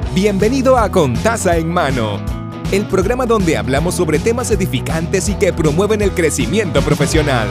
Bienvenido a Con Taza en Mano, el programa donde hablamos sobre temas edificantes y que promueven el crecimiento profesional.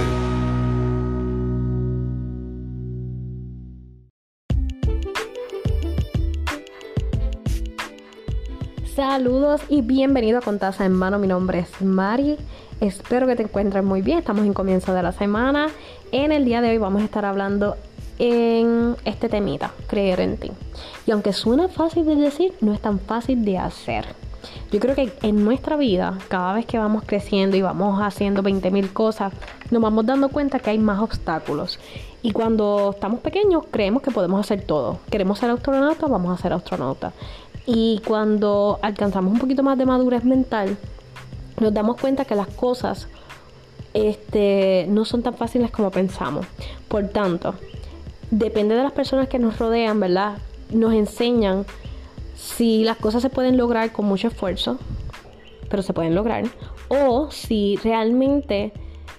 Saludos y bienvenido a Con Taza en Mano. Mi nombre es Mari. Espero que te encuentres muy bien. Estamos en comienzo de la semana. En el día de hoy vamos a estar hablando en este temita, creer en ti. Y aunque suena fácil de decir, no es tan fácil de hacer. Yo creo que en nuestra vida, cada vez que vamos creciendo y vamos haciendo 20,000 cosas, nos vamos dando cuenta que hay más obstáculos. Y cuando estamos pequeños, creemos que podemos hacer todo. Queremos ser astronautas, vamos a ser astronautas. Y cuando alcanzamos un poquito más de madurez mental, nos damos cuenta que las cosas no son tan fáciles como pensamos. Por tanto, depende de las personas que nos rodean, ¿verdad? Nos enseñan si las cosas se pueden lograr con mucho esfuerzo, pero se pueden lograr, o si realmente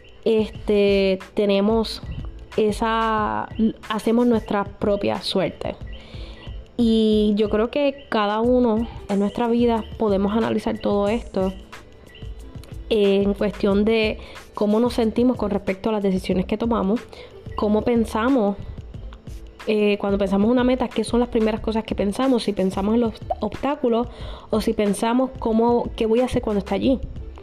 hacemos nuestra propia suerte. Y yo creo que cada uno en nuestra vida podemos analizar todo esto en cuestión de cómo nos sentimos con respecto a las decisiones que tomamos, cómo pensamos cuando pensamos una meta, qué son las primeras cosas que pensamos, si pensamos en los obstáculos o si pensamos qué voy a hacer cuando esté allí.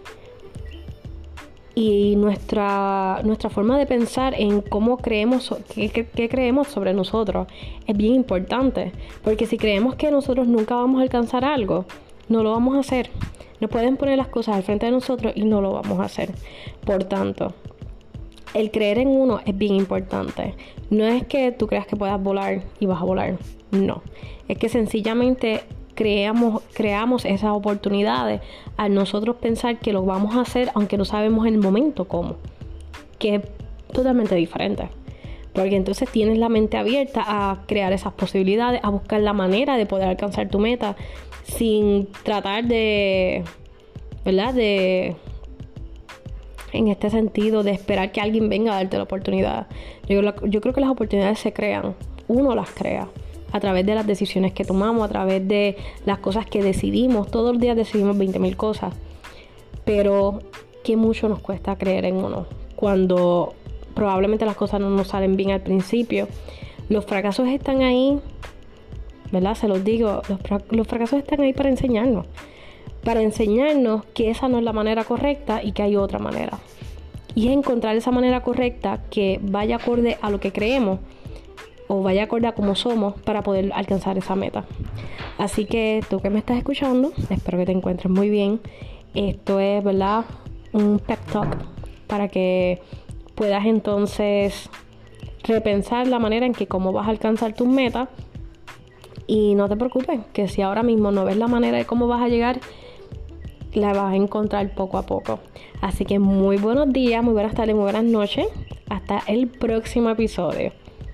Y nuestra forma de pensar en cómo creemos, qué creemos sobre nosotros es bien importante. Porque si creemos que nosotros nunca vamos a alcanzar algo, no lo vamos a hacer. Nos pueden poner las cosas al frente de nosotros y no lo vamos a hacer. Por tanto, el creer en uno es bien importante. No es que tú creas que puedas volar y vas a volar. No. Es que sencillamente creamos esas oportunidades al nosotros pensar que lo vamos a hacer aunque no sabemos en el momento cómo, que es totalmente diferente, porque entonces tienes la mente abierta a crear esas posibilidades, a buscar la manera de poder alcanzar tu meta sin tratar en este sentido de esperar que alguien venga a darte la oportunidad. Yo creo que las oportunidades se crean, uno las crea a través de las decisiones que tomamos, a través de las cosas que decidimos. Todos los días decidimos 20,000 cosas. Pero qué mucho nos cuesta creer en uno cuando probablemente las cosas no nos salen bien al principio. Los fracasos están ahí, ¿verdad? Se los digo, los fracasos están ahí para enseñarnos que esa no es la manera correcta y que hay otra manera. Y es encontrar esa manera correcta que vaya acorde a lo que creemos o vaya acorde a cómo somos para poder alcanzar esa meta. Así que tú que me estás escuchando, espero que te encuentres muy bien. Esto es, ¿verdad?, un pep talk para que puedas entonces repensar la manera en que cómo vas a alcanzar tus metas. Y no te preocupes, que si ahora mismo no ves la manera de cómo vas a llegar, la vas a encontrar poco a poco. Así que muy buenos días, muy buenas tardes, muy buenas noches. Hasta el próximo episodio.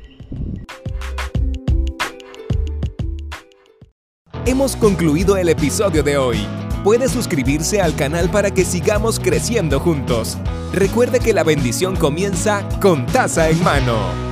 Hemos concluido el episodio de hoy. Puede suscribirse al canal para que sigamos creciendo juntos. Recuerde que la bendición comienza con Taza en Mano.